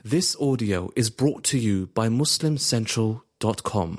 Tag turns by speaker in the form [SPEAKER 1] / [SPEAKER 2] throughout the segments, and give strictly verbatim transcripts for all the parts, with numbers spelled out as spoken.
[SPEAKER 1] This audio is brought to you by Muslim Central dot com.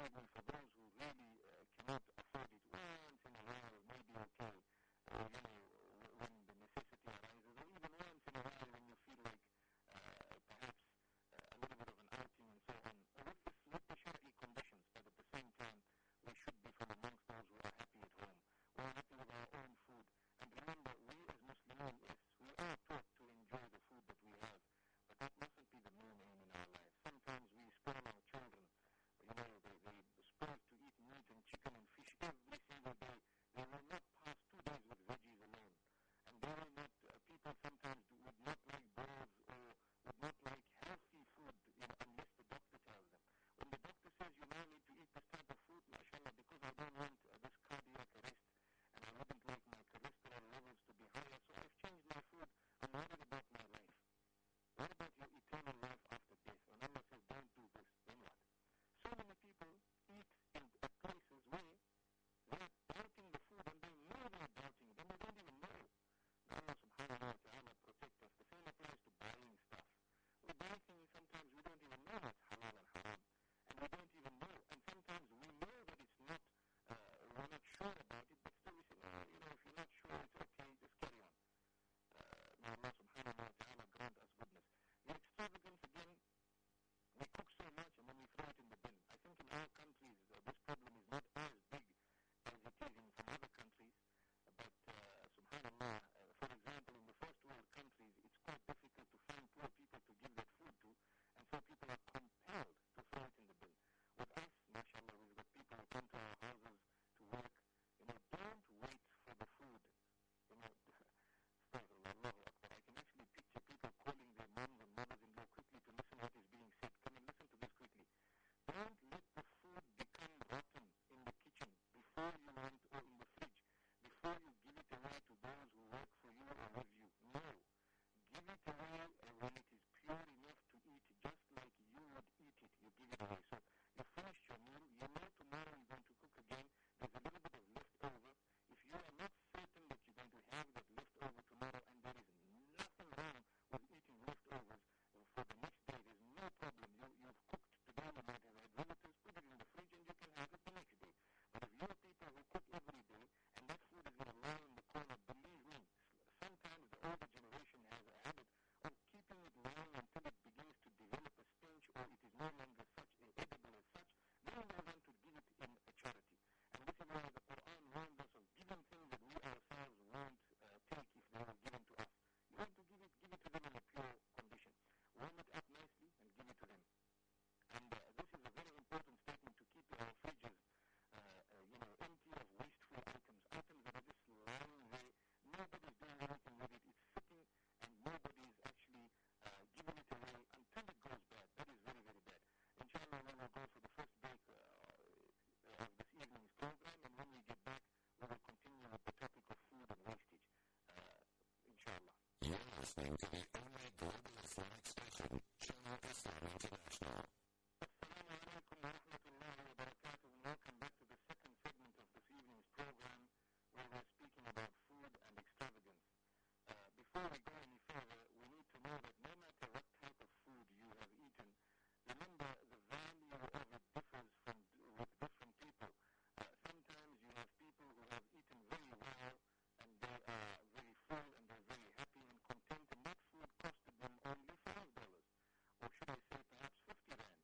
[SPEAKER 2] maybe for those who really uh, cannot afford it, once in a while, maybe okay, uh, you know, when the necessity arises, or even once in a while when you feel like uh, perhaps uh, a little bit of an outing and so on, with the, with the Shari'i conditions, but at the same time, we should be from amongst those who are happy at home. We are happy with our own food. And remember, we as Muslims, yes, we are taught to enjoy the food that we have, but that mustn't be the main aim in our lives. Sometimes we spoil our children. You know, they, they spoil to eat meat and chicken and fish every single day. They will not pass two days with veggies alone. And they will not, uh, people sometimes do, would not like breads or would not like healthy food, you know, unless the doctor tells them. When the doctor says you now need to eat this type of food, mashallah, because I don't want uh, this cardiac arrest and I wouldn't like my cholesterol levels to be higher, so I've changed my food. I'm worried about my life. What about your eternal life after death? When Allah says don't do this, then what? So many people eat in at places where they're doubting the food and they know they're doubting it and they don't even know. Allah subhanahu wa ta'ala protect us. The same applies to buying stuff. We buy things sometimes we don't even know what's halal and haram. And we don't even know. And sometimes we know that it's not, uh, we're not sure about it, but still we say, no, you know, if you're not sure, it's okay, just carry on. Uh, may Allah subhanahu wa ta'ala grant us goodness. The extravagance, again, we cook so much and then we throw it in the bin. I think in our countries, uh, this problem is not as big as it is in some other countries. But, uh, subhanAllah, uh, for example, in the first world countries, it's quite difficult to find poor people to give that food to, and so people are compelled to throw it in the bin. With us, mashallah, we've got people who come to our houses to work. You know, don't wait for the food. You know, astaghfirullah, Allahu Akbar. I can actually picture people calling their moms and mothers-in-law quickly to listen what is being said. Come and listen to this quickly. Don't let the food become rotten in the kitchen before you want, or in the fridge, before you give it away to those who work for you or with you. No. Give it away uh, when it is pure enough to eat, just like you would eat it. You give it away. So you finished your meal, you know tomorrow you're going to cook again, there's a little bit of leftover. If you are not certain that you're going to have that leftover tomorrow, and there is nothing wrong with eating leftovers uh, for the next day, there's no problem. You, you've cooked today, you might have had relatives, put it in the fridge and you can have it the next day. But if you're people who cook every day and that food is going to lie in the corner, believe me, sometimes the older generation has a habit of keeping it lying until it begins to develop a stench or it is no longer such uh, edible as such. Then they want to give it in a charity. And this is why the Quran warns us of giving things that we ourselves won't uh, take if they were given to us. You want to give it, give it to them in a pure condition. Warm it up nicely and give it to them. And uh, this is a very important statement to keep our fridges, uh, uh, you know, empty of wasteful items, items that are just lying there. Nobody's doing anything with it. It's sitting and nobody's actually uh, giving it away until it goes bad. That is very, very bad. Inshallah, we will go for the first break uh, of this evening's program, and when we get back, we will continue with the topic of food and wastage. Uh, inshallah.
[SPEAKER 3] You're listening to the only global Islamic station, Channel Islam International.
[SPEAKER 2] Assalamu alaikum wa rahmatullahi wa barakatuh, and welcome back to the second segment of this evening's program, where we're speaking about food and extravagance. Uh, before we go any further, we need to know that no matter what type of food you have eaten, remember the value of it differs from with different people. Uh, sometimes you have people who have eaten very well and they are very full and they're very happy and content, and that food costed them only five dollars, or should I say perhaps fifty rand.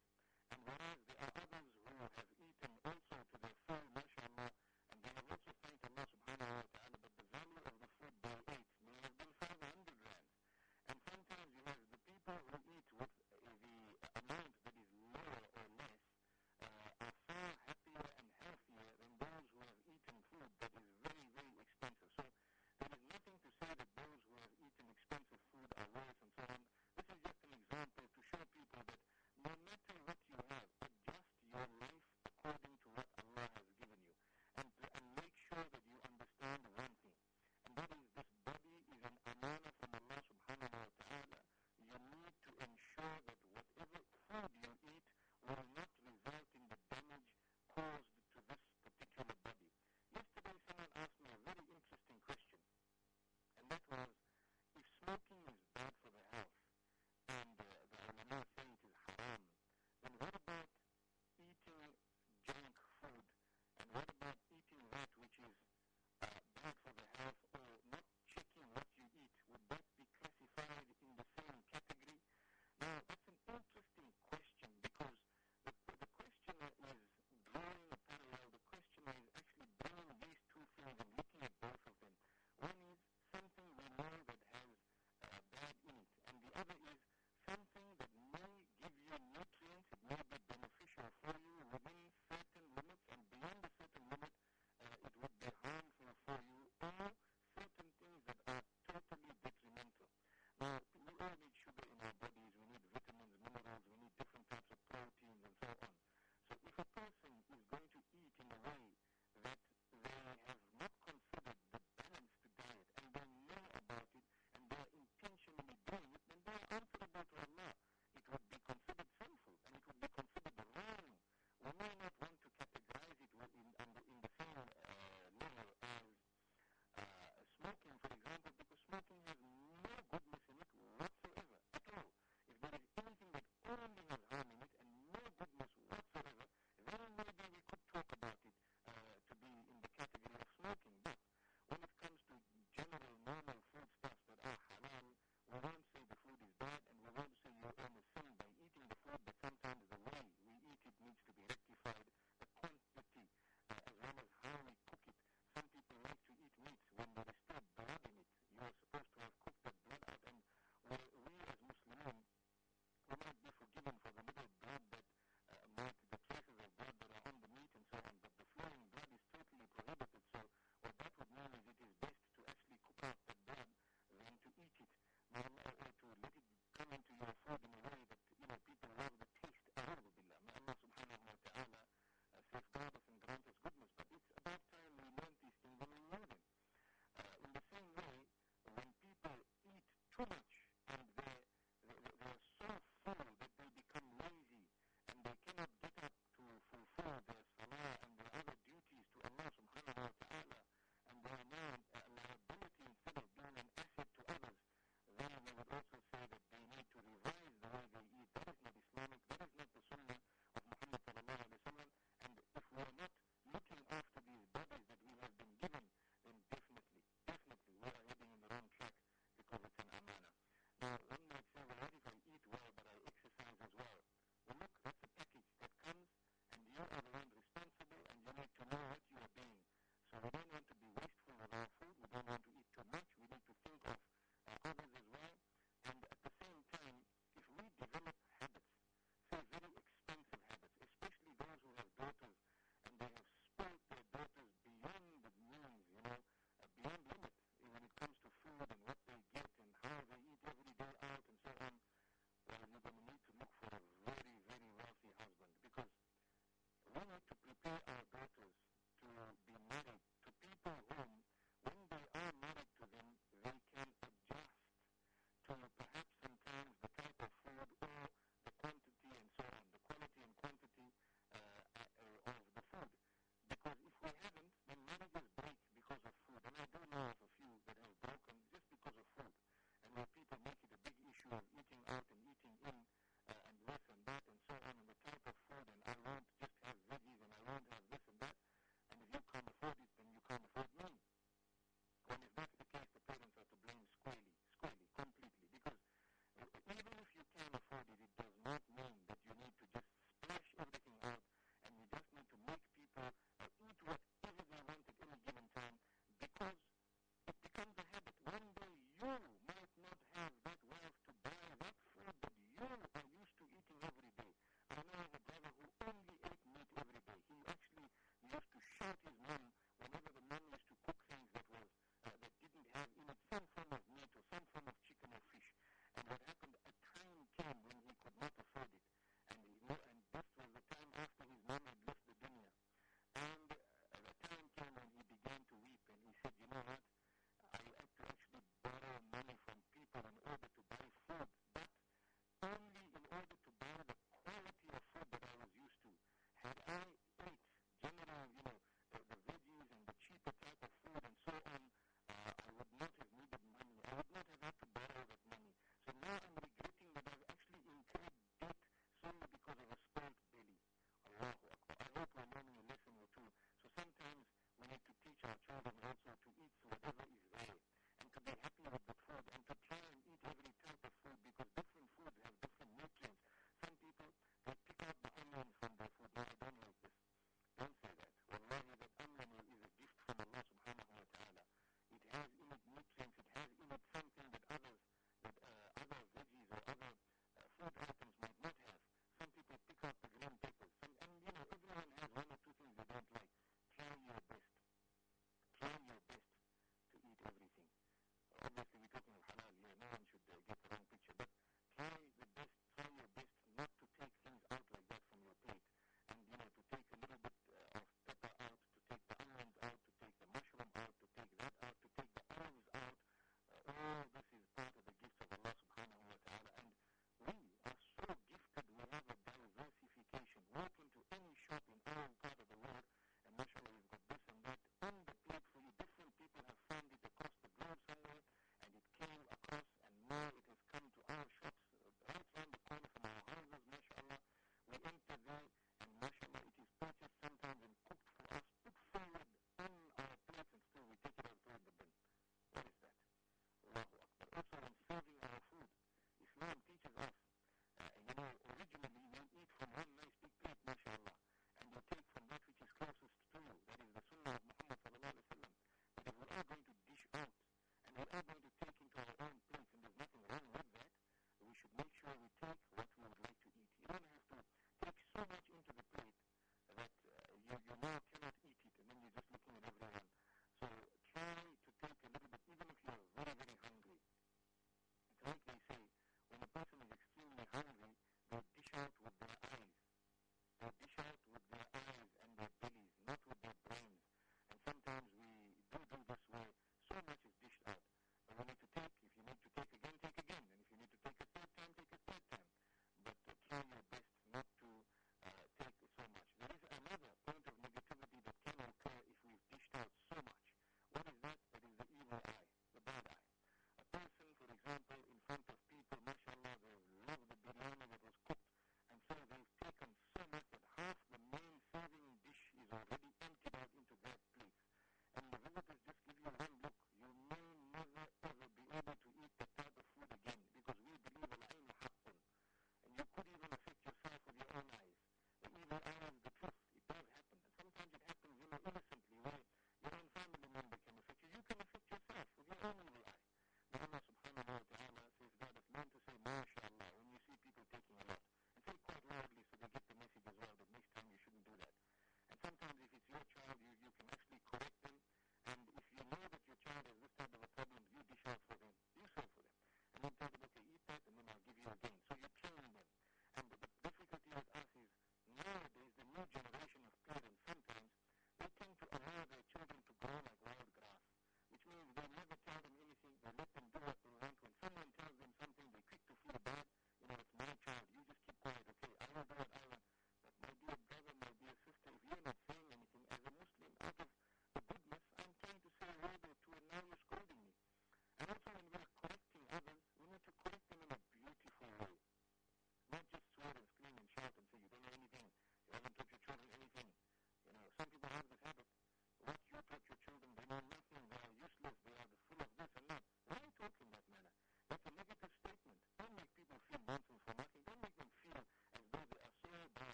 [SPEAKER 2] say always the truth. It does happen. And sometimes it happens, you know, innocently, where your own family member can affect you. You can affect yourself with your own evil eye. But Allah subhanahu wa ta'ala says, God has learned to say, MashaAllah, when you see people taking a lot. And say it quite loudly so they get the message as well, but next time you shouldn't do that. And sometimes if it's your child, you, you can actually correct them. And if you know that your child has this type of a problem, you dish out for them. You serve for them. And then tell them, okay, eat that, and then I'll give you again. So you train them. And the, the difficulty with us is nowadays the new generation of parents, sometimes they tend to allow their children to grow like wild grass, which means they never tell them anything. They let them do what they want. When someone tells them something, they're quick to feel bad. You know, it's my child. You just keep quiet. Okay, I will do what I want. But my dear brother, my dear sister, if you're not saying anything, as a Muslim, out of the goodness, I'm trying to say a word or two, and now you're scolding me. And also when we're correcting others, we need to correct them in a beautiful way. Not just swear and scream and shout and say, you don't know anything, you haven't taught your children anything. You know, some people have this habit. What you taught your children, they know nothing, they are useless, they are full of this and that. Why talk in that manner? That's a negative statement. Don't make people feel nonsense for nothing. Don't make them feel as though they are so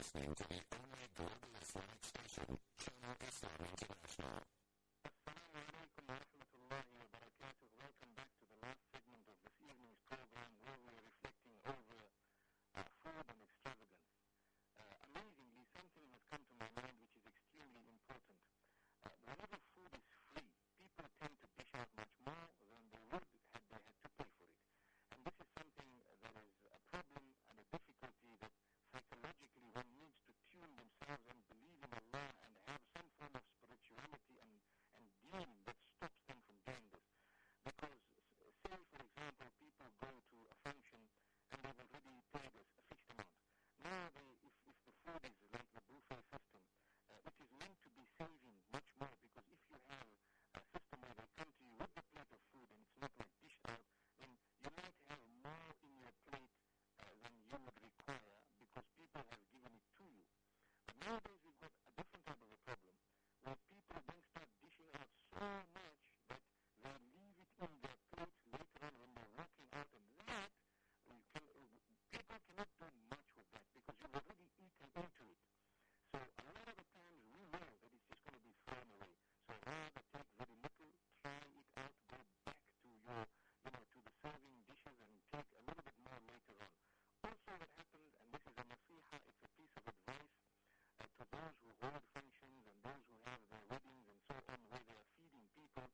[SPEAKER 3] listening to the only global Islamic station, Channel Islam International.
[SPEAKER 2] Assalamu alaikum wa rahmatullahi wa barakatuh. Welcome back to the last segment of this evening's program where we are reflecting over uh, food and extravagance. Uh, amazingly, something has come to my mind which is extremely important. Uh, whenever food is free, people tend to dish out much more than they would had they had to pay for it. And this is something that is a problem and a difficulty that psychologically one needs to tune themselves and believe in Allah and have some form of spirituality and, and deen that stops them from doing this. Because, say for example, people go to a function and they've already paid a, a fixed amount. Now, they, if, if the food is like the buffet system, uh, it is meant to be saving much more, because if you have a system where they come to you with the plate of food and it's not like dished out, then you might have more in your plate uh, than you would require because people have given it to you. But nowadays we've got a different type of a problem where people then start dishing out so much that they leave it in their plates later on when they're walking out, and that you can, people cannot do much with that because you've already eaten into it. So a lot of the times we know that it's just going to be thrown away. So rather take very little, try it out, go back to your, you know, to the serving dishes and take a little bit more later on. Also what happens, and this is a nasiha, it's a piece of advice uh, to those who hold functions and those who have their weddings and so on where they are feeding people,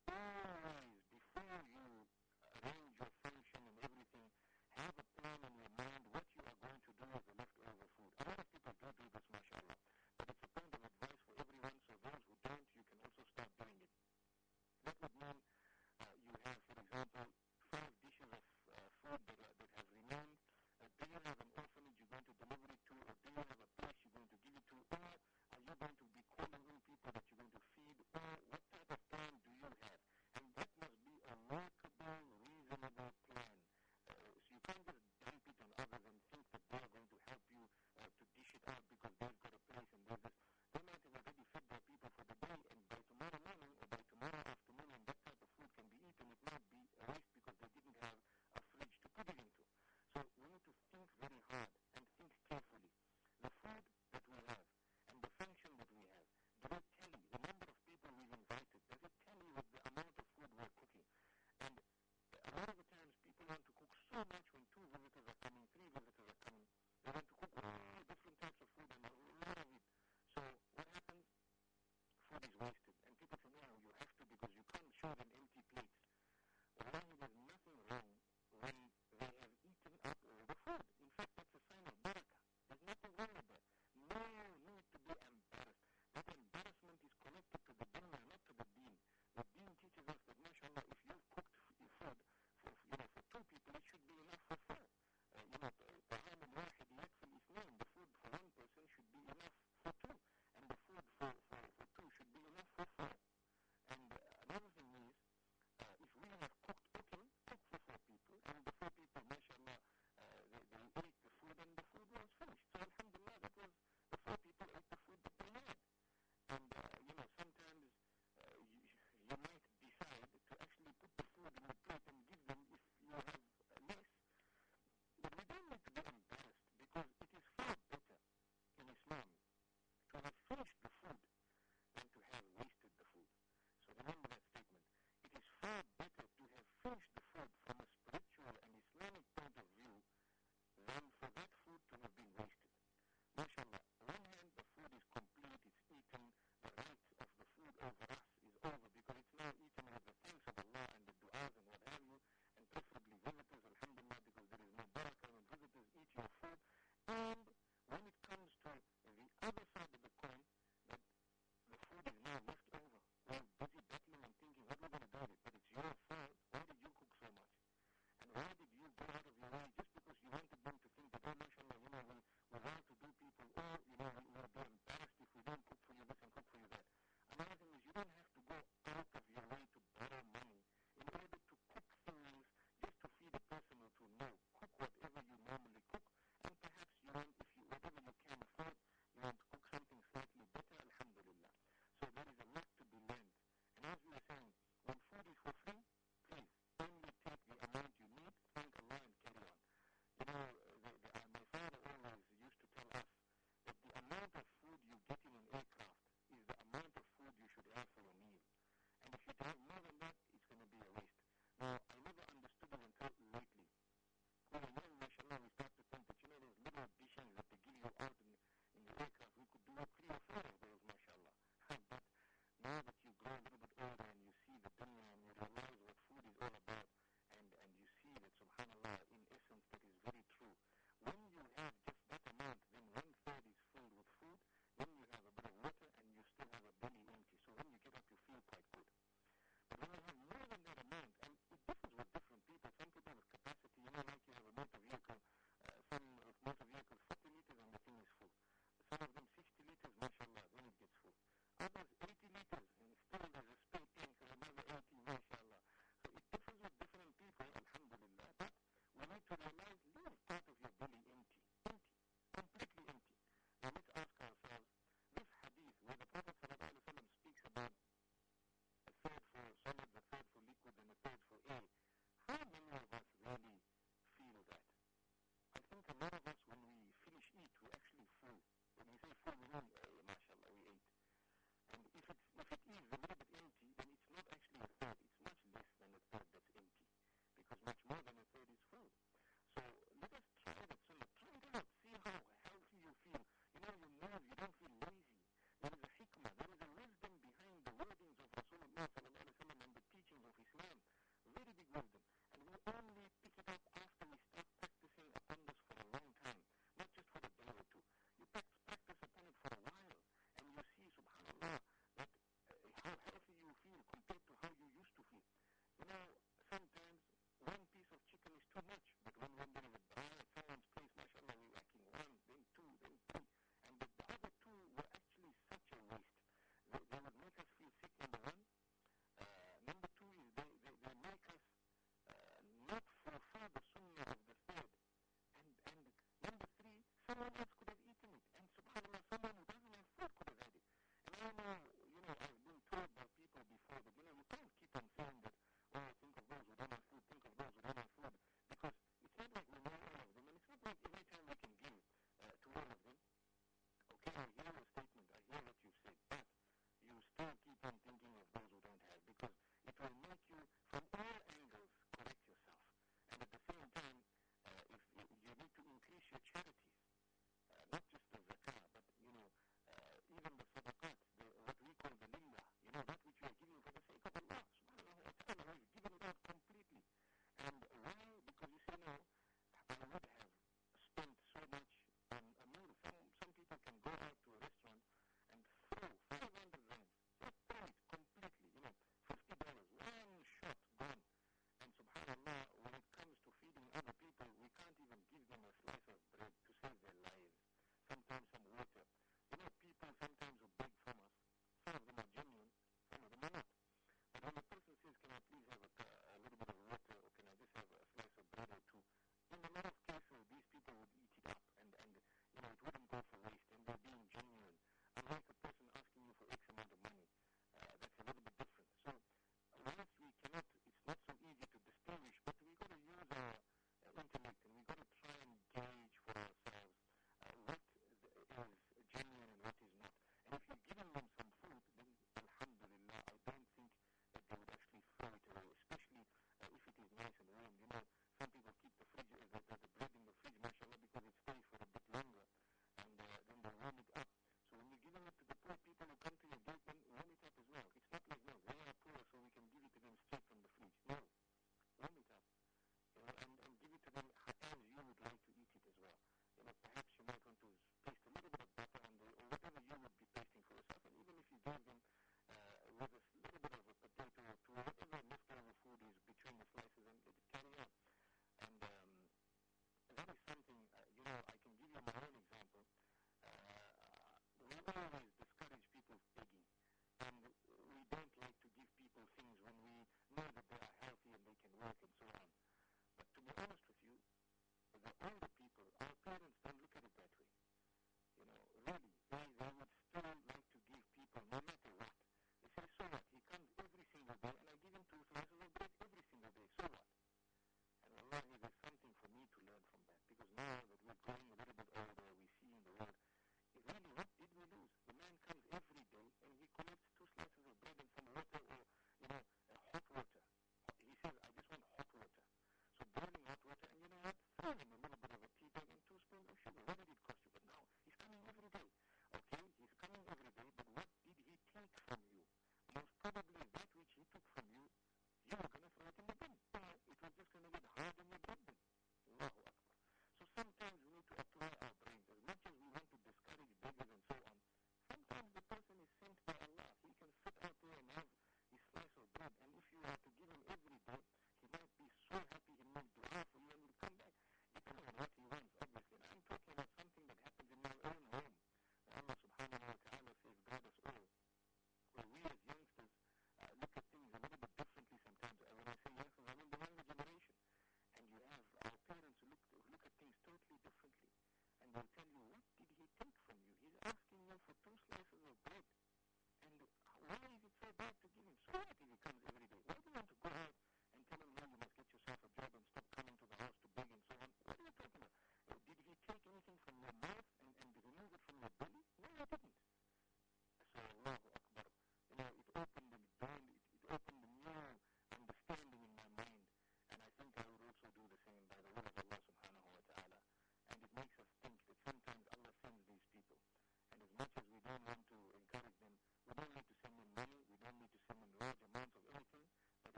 [SPEAKER 2] always before you arrange your function and everything, have a plan in your mind what you are going to do with the leftover food. A lot of people do do this, mashallah, but it's a point of advice for everyone, so those who don't, you can also start doing it. That would mean uh, you have, for example, five dishes of uh, food that, are, that have remained. Uh, do you have an orphanage you're going to deliver it to, or do you have a place you're going to give it to, or are you going to be calling in people that you're going to feed, or what type of plan do you have? And that must be a workable, reasonable plan. Uh, so you can't just dump it on others and think that they are going to help you uh, to dish it out because they've got a place and there's this. They might have already fed their people for the day, and by tomorrow morning or by tomorrow afternoon when that type of food can be eaten, it might be a waste because they didn't have a fridge to put it into. So we need to think very hard and think carefully. The food that we have and the function that we have, do they tally the number of people we've invited? Does it tally with the amount of food we're cooking? And a lot of the times people want to cook so much when two visitors are coming, three visitors are coming. They want to cook all different types of food and a lot of it. So what happens? Food is wasted. And people say, no, you have to because you can't show them empty plates. Wallahi, there's nothing wrong when they have eaten up all the food. In fact, that's a sign of barakah. There's nothing wrong with that. No need to be embarrassed. That embarrassment is connected to the dunya, not to the deen. The deen teaches us that, mashallah, if you've cooked your food for, you know, for two people, it should be enough for four. Uh, you know, طعام واحد يكفي الاثنين. The food for one person should be enough for two, and the food for, for, for two should be enough for four. And uh, another thing is, uh, if we have cooked, okay, cook for four people, and the four people, mashallah, uh, they, they ate the food and the food was finished. So alhamdulillah, that was, the four people ate the food that they had. And, uh, you know, sometimes uh, you, you might decide to actually put the food in a plate and give them if you have uh, less. But we don't need to be embarrassed because it is far better in Islam to have finished the food than to have wasted the food. So remember that statement. It is far better to have finished the food from a spiritual and Islamic point of view than for that food to have been wasted. MashaAllah, on one hand, the food is complete, it's eaten, the right of the food over us is over because it's now eaten with the thanks of Allah and the du'as and what have you, and preferably visitors, alhamdulillah, because there is no barakah when visitors eat your food. And when it comes to the other side of the coin, that the food is now left over, we're busy battling and thinking, what we're going to do with it? But it's your fault. Why did you cook so much? And why did you go out of your way just because you wanted them to think that, oh, mashallah, you know, we, we're well-to-do people, or, you know, we will be embarrassed if we don't cook for you this and cook for you that. Another thing is you don't have to go out of your way to borrow money in order to cook things just to feed a person or two. No, cook whatever you normally cook, and perhaps you want, if you, whatever you can one that's